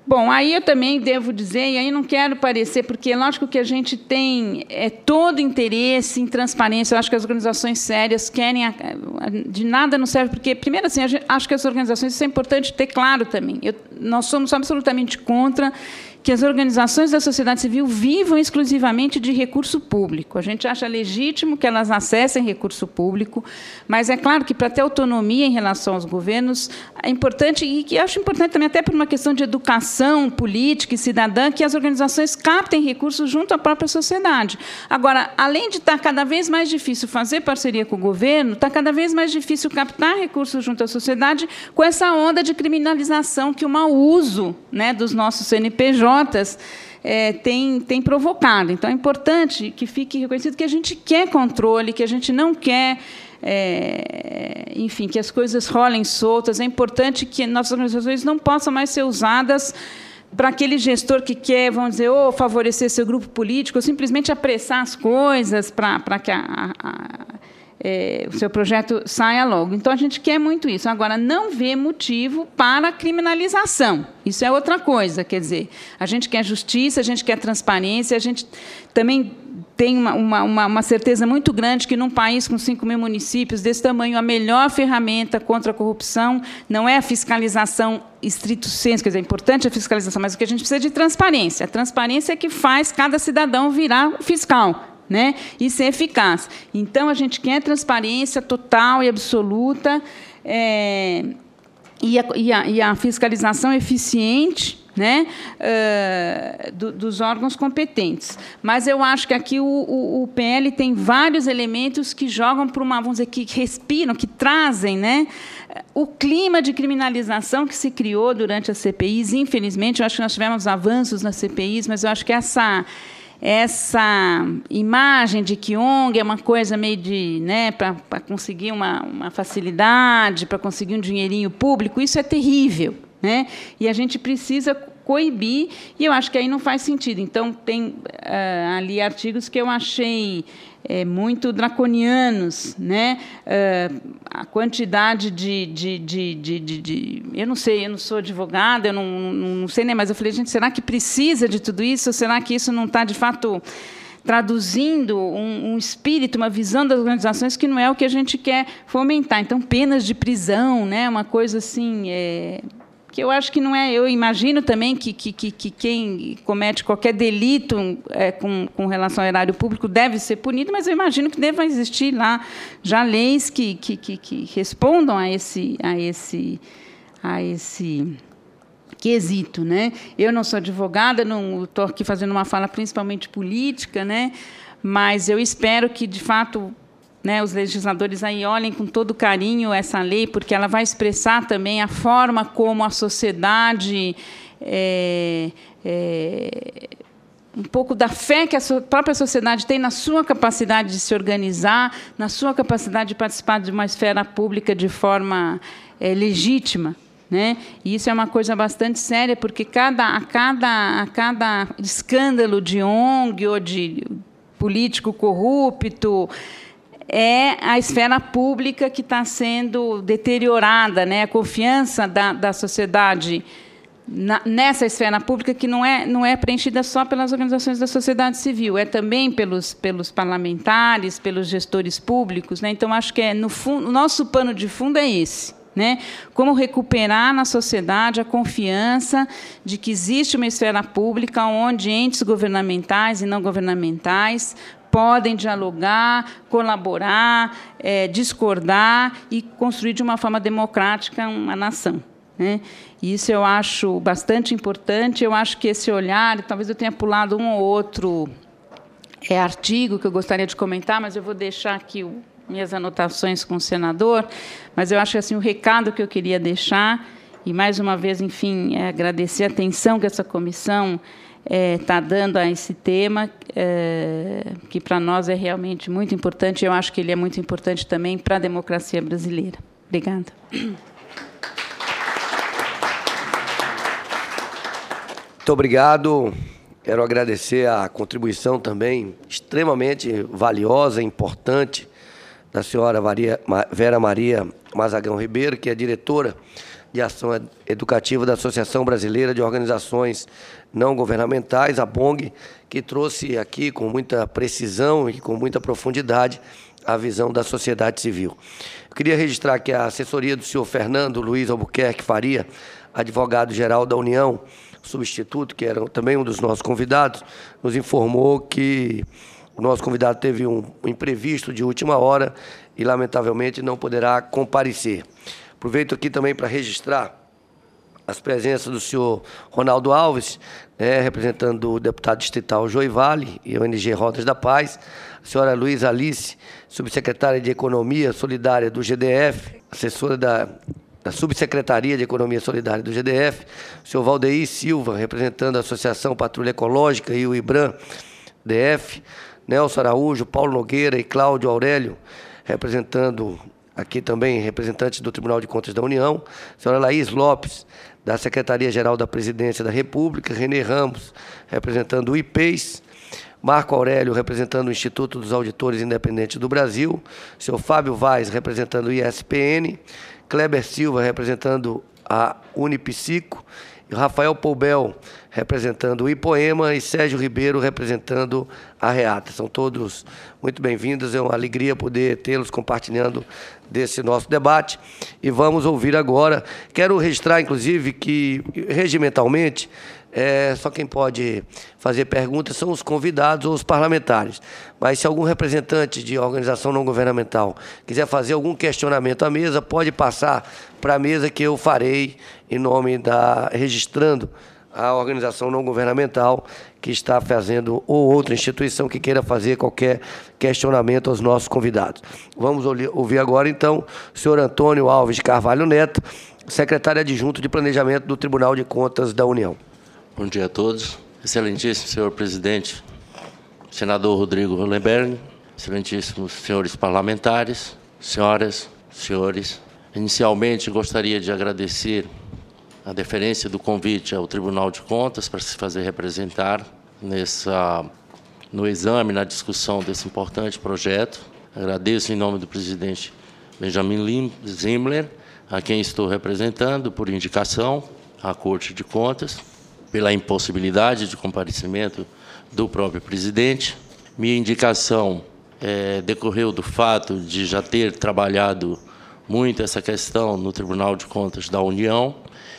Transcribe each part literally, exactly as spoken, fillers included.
Bom, aí eu também devo dizer, e aí não quero parecer, porque é lógico que a gente tem é, todo interesse em transparência. Eu acho que as organizações sérias querem... A, a, de nada não serve, porque, primeiro, assim, a gente, acho que as organizações, isso é importante ter claro também. Eu, nós somos absolutamente contra que as organizações da sociedade civil vivam exclusivamente de recurso público. A gente acha legítimo que elas acessem recurso público, mas é claro que, para ter autonomia em relação aos governos, é importante, e que acho importante também, até por uma questão de educação política e cidadã, que as organizações captem recursos junto à própria sociedade. Agora, além de estar cada vez mais difícil fazer parceria com o governo, está cada vez mais difícil captar recursos junto à sociedade com essa onda de criminalização que o mau uso, né, dos nossos C N P Js É, tem, tem provocado. Então, é importante que fique reconhecido que a gente quer controle, que a gente não quer, é, enfim, que as coisas rolem soltas. É importante que nossas organizações não possam mais ser usadas para aquele gestor que quer, vamos dizer, ou favorecer seu grupo político, ou simplesmente apressar as coisas para, para que a, a, a É, o seu projeto saia logo. Então, a gente quer muito isso. Agora, não vê motivo para criminalização. Isso é outra coisa. Quer dizer, a gente quer justiça, a gente quer transparência, a gente também tem uma, uma, uma certeza muito grande que, num país com cinco mil municípios desse tamanho, a melhor ferramenta contra a corrupção não é a fiscalização estrito sensu, quer dizer, é importante a fiscalização, mas o que a gente precisa é de transparência. A transparência é que faz cada cidadão virar fiscal, né, e ser eficaz. Então, a gente quer transparência total e absoluta, é, e, a, e, a, e a fiscalização eficiente, né, uh, do, dos órgãos competentes. Mas eu acho que aqui o, o, o P L tem vários elementos que jogam para uma, vamos dizer, que respiram, que trazem, né, o clima de criminalização que se criou durante as C P Is. Infelizmente, eu acho que nós tivemos avanços nas C P Is, mas eu acho que essa... essa imagem de que O N G é uma coisa meio de, né, para conseguir uma, uma facilidade, para conseguir um dinheirinho público, isso é terrível, né? E a gente precisa coibir, e eu acho que aí não faz sentido. Então, tem uh, ali artigos que eu achei é, muito draconianos, né? Uh, a quantidade de, de, de, de, de, de... Eu não sei, eu não sou advogada, eu não, não, não sei nem, mas eu falei, gente, será que precisa de tudo isso? Ou será que isso não está, de fato, traduzindo um, um espírito, uma visão das organizações que não é o que a gente quer fomentar? Então, penas de prisão, né? Uma coisa assim... É... que eu acho que não é... Eu imagino também que, que, que, que quem comete qualquer delito é, com, com relação ao erário público deve ser punido, mas eu imagino que deva existir lá já leis que, que, que, que respondam a esse, a esse, a esse quesito, né? Eu não sou advogada, não estou aqui fazendo uma fala principalmente política, né? Mas eu espero que, de fato, né, os legisladores aí olhem com todo carinho essa lei, porque ela vai expressar também a forma como a sociedade, é, é, um pouco da fé que a própria sociedade tem na sua capacidade de se organizar, na sua capacidade de participar de uma esfera pública de forma é, legítima, né? E isso é uma coisa bastante séria, porque cada, a, cada, a cada escândalo de O N G ou de político corrupto é a esfera pública que está sendo deteriorada, né? A confiança da, da sociedade na, nessa esfera pública, que não é, não é preenchida só pelas organizações da sociedade civil, é também pelos, pelos parlamentares, pelos gestores públicos, né? Então, acho que é, no fundo, o nosso pano de fundo é esse, né? Como recuperar na sociedade a confiança de que existe uma esfera pública onde entes governamentais e não governamentais podem dialogar, colaborar, é, discordar e construir de uma forma democrática uma nação, né? Isso eu acho bastante importante. Eu acho que esse olhar, talvez eu tenha pulado um ou outro é, artigo que eu gostaria de comentar, mas eu vou deixar aqui o, minhas anotações com o senador, mas eu acho que assim, o recado que eu queria deixar, e, mais uma vez, enfim, é, agradecer a atenção que essa comissão está é, dando a esse tema, é, que para nós é realmente muito importante. Eu acho que ele é muito importante também para a democracia brasileira. Obrigada. Muito obrigado. Quero agradecer a contribuição também extremamente valiosa e importante da senhora Maria, Vera Maria Mazagão Ribeiro, que é diretora de Ação Educativa da Associação Brasileira de Organizações Não Governamentais, a B O N G, que trouxe aqui com muita precisão e com muita profundidade a visão da sociedade civil. Eu queria registrar que a assessoria do senhor Fernando Luiz Albuquerque Faria, advogado-geral da União, substituto, que era também um dos nossos convidados, nos informou que o nosso convidado teve um imprevisto de última hora e, lamentavelmente, não poderá comparecer. Aproveito aqui também para registrar as presenças do senhor Ronaldo Alves, né, representando o deputado distrital Joey Vale e o O N G Rodas da Paz, a senhora Luísa Alice, subsecretária de Economia Solidária do G D F, assessora da, da Subsecretaria de Economia Solidária do G D F, o senhor Valdeir Silva, representando a Associação Patrulha Ecológica e o IBRAM D F, Nelson Araújo, Paulo Nogueira e Cláudio Aurélio, representando aqui também representantes do Tribunal de Contas da União, a senhora Laís Lopes, da Secretaria-Geral da Presidência da República, Renê Ramos, representando o I P E S, Marco Aurélio, representando o Instituto dos Auditores Independentes do Brasil, o senhor Fábio Vaz, representando o I S P N, Kleber Silva, representando a Unipsico, e Rafael Poubel, representando o IPOEMA, e Sérgio Ribeiro, representando a REATA. São todos muito bem-vindos, é uma alegria poder tê-los compartilhando desse nosso debate. E vamos ouvir agora. Quero registrar, inclusive, que, regimentalmente, é, só quem pode fazer perguntas são os convidados ou os parlamentares. Mas se algum representante de organização não governamental quiser fazer algum questionamento à mesa, pode passar para a mesa que eu farei em nome da... registrando a organização não governamental que está fazendo, ou outra instituição que queira fazer qualquer questionamento aos nossos convidados. Vamos ouvir agora, então, o senhor Antônio Alves de Carvalho Neto, secretário adjunto de Planejamento do Tribunal de Contas da União. Bom dia a todos. Excelentíssimo senhor presidente, senador Rodrigo Hollenberg, excelentíssimos senhores parlamentares, senhoras, senhores. Inicialmente, gostaria de agradecer a deferência do convite ao Tribunal de Contas para se fazer representar nessa, no exame, na discussão desse importante projeto. Agradeço em nome do presidente Benjamin Zimler, a quem estou representando por indicação à Corte de Contas, pela impossibilidade de comparecimento do próprio presidente. Minha indicação é, decorreu do fato de já ter trabalhado muito essa questão no Tribunal de Contas da União,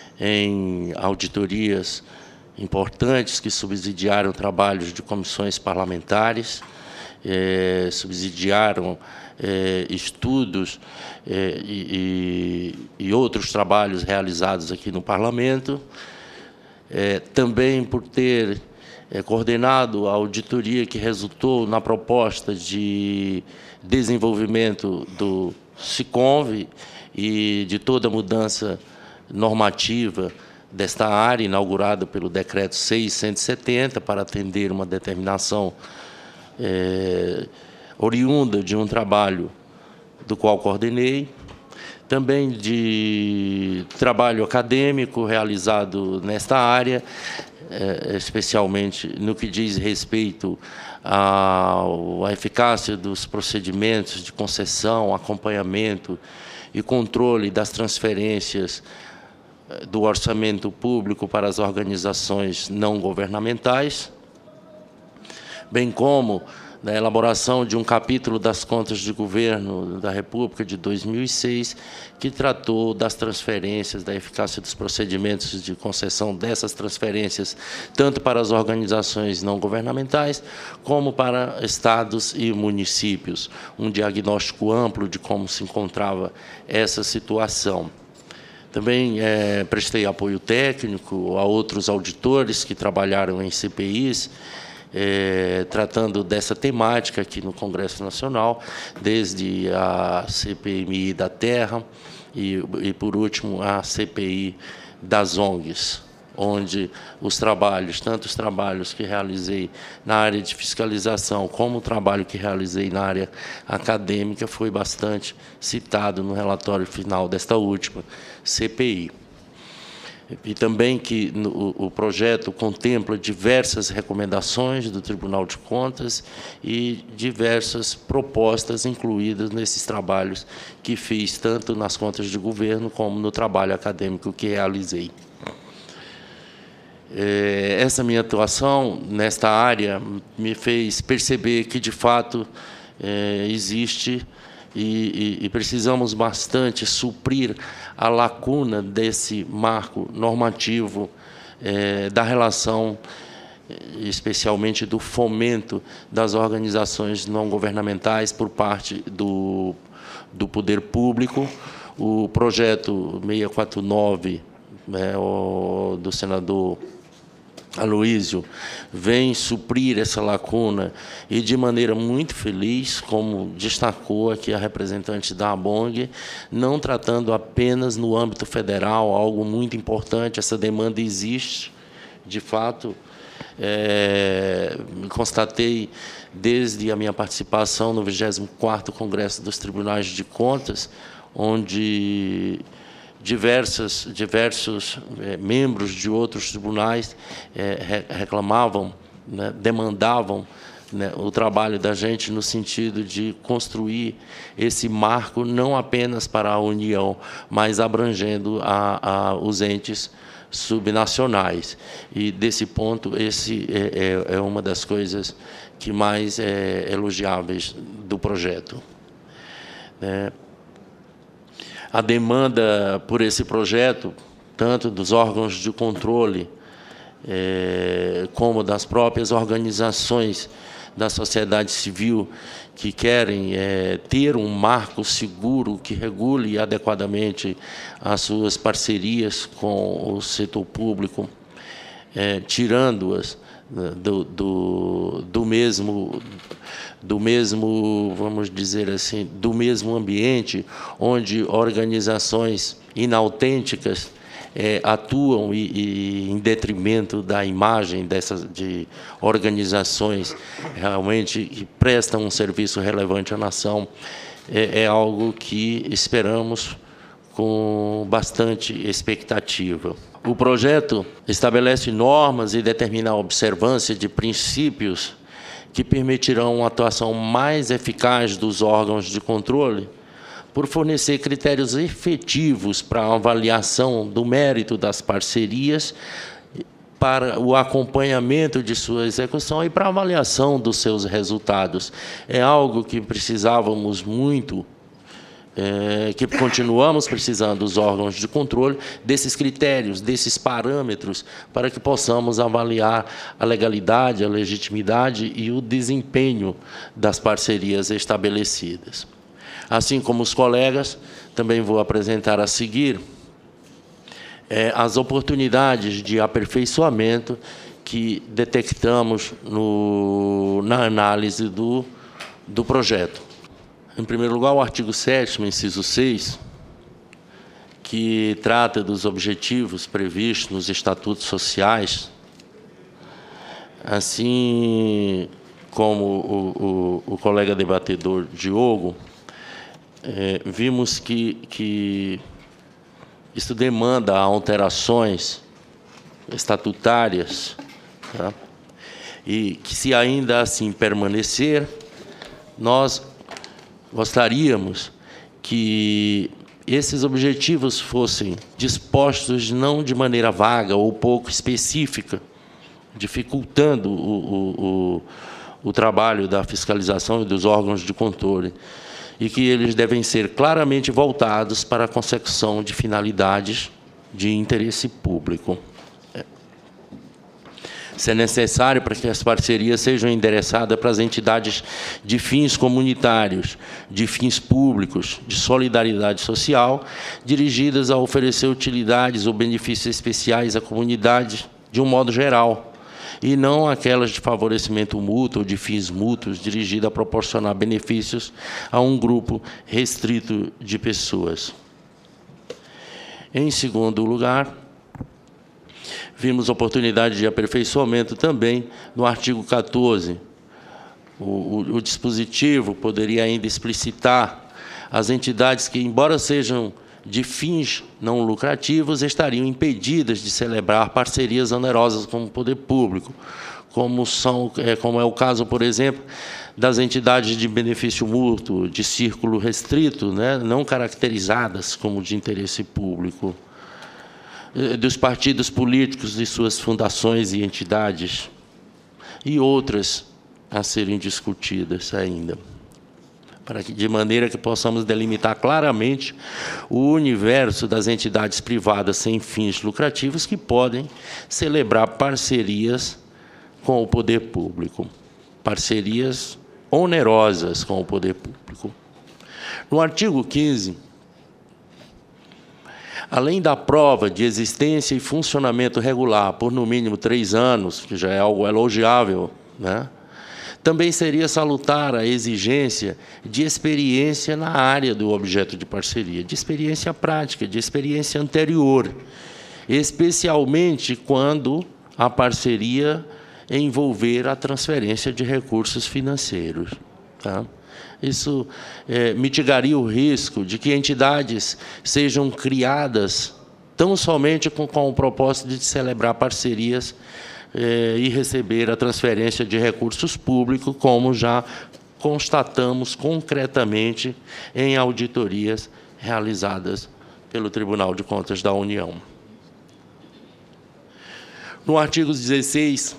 em auditorias importantes que subsidiaram trabalhos de comissões parlamentares, eh, subsidiaram eh, estudos eh, e, e outros trabalhos realizados aqui no Parlamento. Eh, também por ter eh, coordenado a auditoria que resultou na proposta de desenvolvimento do SICONV e de toda a mudança normativa desta área, inaugurada pelo Decreto seiscentos e setenta, para atender uma determinação é, oriunda de um trabalho do qual coordenei, também de trabalho acadêmico realizado nesta área, é, especialmente no que diz respeito à, à eficácia dos procedimentos de concessão, acompanhamento e controle das transferências do orçamento público para as organizações não governamentais, bem como na elaboração de um capítulo das contas de governo da República de dois mil e seis, que tratou das transferências, da eficácia dos procedimentos de concessão dessas transferências, tanto para as organizações não governamentais, como para estados e municípios. Um diagnóstico amplo de como se encontrava essa situação. Também é, prestei apoio técnico a outros auditores que trabalharam em C P Is, É, tratando dessa temática aqui no Congresso Nacional, desde a C P M I da Terra e, e, por último, a C P I das O N Gs, onde os trabalhos, tanto os trabalhos que realizei na área de fiscalização, como o trabalho que realizei na área acadêmica, foi bastante citado no relatório final desta última C P I. e também que no, o projeto contempla diversas recomendações do Tribunal de Contas e diversas propostas incluídas nesses trabalhos que fiz, tanto nas contas de governo como no trabalho acadêmico que realizei. Essa minha atuação nesta área me fez perceber que, de fato, existe e, e precisamos bastante suprir a lacuna desse marco normativo da relação, especialmente do fomento das organizações não governamentais por parte do, do poder público. O projeto seiscentos e quarenta e nove, né, o, do senador Aloísio, vem suprir essa lacuna e, de maneira muito feliz, como destacou aqui a representante da ABONG, não tratando apenas no âmbito federal, algo muito importante, essa demanda existe, de fato. É, constatei, desde a minha participação no vigésimo quarto Congresso dos Tribunais de Contas, onde Diversas, diversos é, membros de outros tribunais é, reclamavam, né, demandavam, né, o trabalho da gente no sentido de construir esse marco não apenas para a União, mas abrangendo a, a, os entes subnacionais. E, desse ponto, esse é, é, é uma das coisas que mais é elogiáveis do projeto. É, A demanda por esse projeto, tanto dos órgãos de controle, eh, como das próprias organizações da sociedade civil que querem eh, ter um marco seguro que regule adequadamente as suas parcerias com o setor público, eh, tirando-as do, do, do mesmo... do mesmo, vamos dizer assim, do mesmo ambiente onde organizações inautênticas é, atuam e, e em detrimento da imagem dessas de organizações realmente que prestam um serviço relevante à nação, é, é algo que esperamos com bastante expectativa. O projeto estabelece normas e determina a observância de princípios que permitirão uma atuação mais eficaz dos órgãos de controle, por fornecer critérios efetivos para a avaliação do mérito das parcerias, para o acompanhamento de sua execução e para a avaliação dos seus resultados. É algo que precisávamos muito, é, que continuamos precisando dos órgãos de controle, desses critérios, desses parâmetros, para que possamos avaliar a legalidade, a legitimidade e o desempenho das parcerias estabelecidas. Assim como os colegas, também vou apresentar a seguir é, as oportunidades de aperfeiçoamento que detectamos no, na análise do, do projeto. Em primeiro lugar, o artigo sétimo, inciso seis, que trata dos objetivos previstos nos estatutos sociais, assim como o, o, o colega debatedor Diogo, é, vimos que, que isso demanda alterações estatutárias, tá? E que, se ainda assim permanecer, nós gostaríamos que esses objetivos fossem dispostos não de maneira vaga ou pouco específica, dificultando o, o, o, o trabalho da fiscalização e dos órgãos de controle, e que eles devem ser claramente voltados para a consecução de finalidades de interesse público. Se é necessário para que as parcerias sejam endereçadas para as entidades de fins comunitários, de fins públicos, de solidariedade social, dirigidas a oferecer utilidades ou benefícios especiais à comunidade de um modo geral, e não aquelas de favorecimento mútuo ou de fins mútuos, dirigidas a proporcionar benefícios a um grupo restrito de pessoas. Em segundo lugar, vimos oportunidade de aperfeiçoamento também no artigo quatorze. O, o, o dispositivo poderia ainda explicitar as entidades que, embora sejam de fins não lucrativos estariam impedidas de celebrar parcerias onerosas com o poder público, como, são, é, como é o caso, por exemplo, das entidades de benefício mútuo, de círculo restrito, né, não caracterizadas como de interesse público, dos partidos políticos e suas fundações e entidades, e outras a serem discutidas ainda, para que, de maneira que possamos delimitar claramente o universo das entidades privadas sem fins lucrativos que podem celebrar parcerias com o poder público, parcerias onerosas com o poder público. No artigo quinze, além da prova de existência e funcionamento regular por, no mínimo, três anos, que já é algo elogiável, né? Também seria salutar a exigência de experiência na área do objeto de parceria, de experiência prática, de experiência anterior, especialmente quando a parceria envolver a transferência de recursos financeiros. Tá? Isso é, mitigaria o risco de que entidades sejam criadas tão somente com, com o propósito de celebrar parcerias eh, e receber a transferência de recursos públicos, como já constatamos concretamente em auditorias realizadas pelo Tribunal de Contas da União. No artigo dezesseis,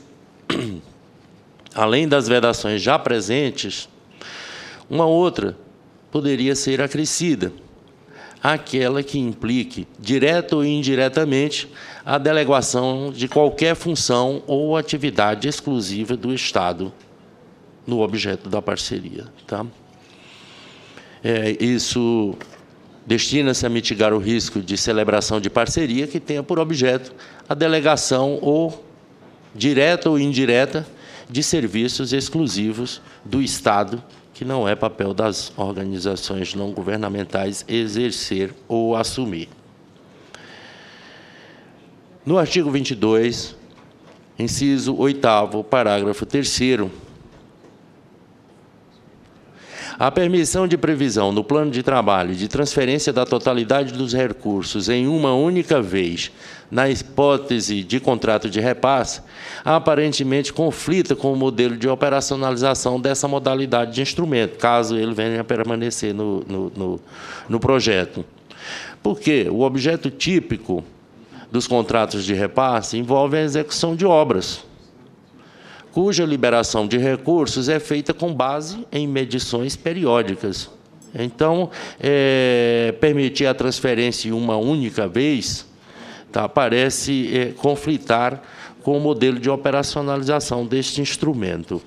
além das vedações já presentes, uma outra poderia ser acrescida, aquela que implique, direta ou indiretamente, a delegação de qualquer função ou atividade exclusiva do Estado no objeto da parceria. Tá? É, isso destina-se a mitigar o risco de celebração de parceria que tenha por objeto a delegação ou direta ou indireta de serviços exclusivos do Estado, que não é papel das organizações não governamentais exercer ou assumir. No artigo vinte e dois, inciso oitavo, parágrafo terceiro, a permissão de previsão no plano de trabalho de transferência da totalidade dos recursos em uma única vez, na hipótese de contrato de repasse, aparentemente conflita com o modelo de operacionalização dessa modalidade de instrumento, caso ele venha a permanecer no, no, no, no projeto. Porque o objeto típico dos contratos de repasse envolve a execução de obras, cuja liberação de recursos é feita com base em medições periódicas. Então, é, permitir a transferência uma única vez tá, parece é, conflitar com o modelo de operacionalização deste instrumento.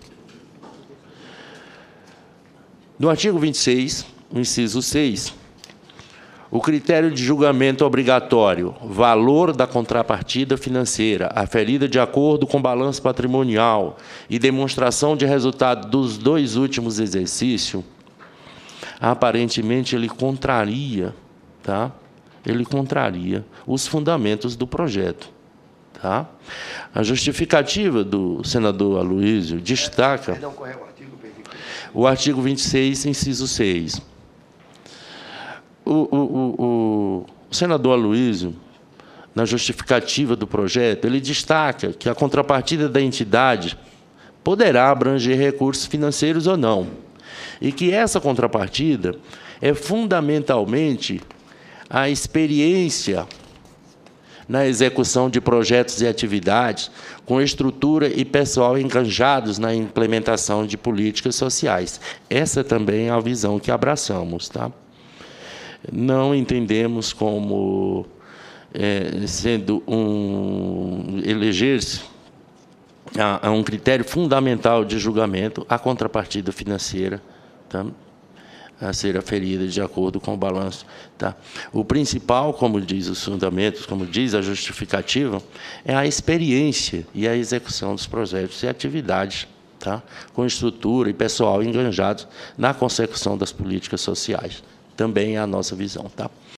No artigo vinte e seis, o inciso seis, o critério de julgamento obrigatório, valor da contrapartida financeira, aferida de acordo com o balanço patrimonial e demonstração de resultado dos dois últimos exercícios, aparentemente ele contraria, tá? Ele contraria os fundamentos do projeto. Tá? A justificativa do senador Aloysio destaca o artigo vinte e seis, inciso seis. O, o, o, o senador Aloysio, na justificativa do projeto, ele destaca que a contrapartida da entidade poderá abranger recursos financeiros ou não, e que essa contrapartida é fundamentalmente a experiência na execução de projetos e atividades com estrutura e pessoal engajados na implementação de políticas sociais. Essa também é a visão que abraçamos. Tá? Não entendemos como é, sendo um eleger-se a, a um critério fundamental de julgamento a contrapartida financeira, tá? A ser aferida de acordo com o balanço. Tá? O principal, como diz os fundamentos, como diz a justificativa, é a experiência e a execução dos projetos e atividades, tá? Com estrutura e pessoal engajados na consecução das políticas sociais. Também é a nossa visão. Tá?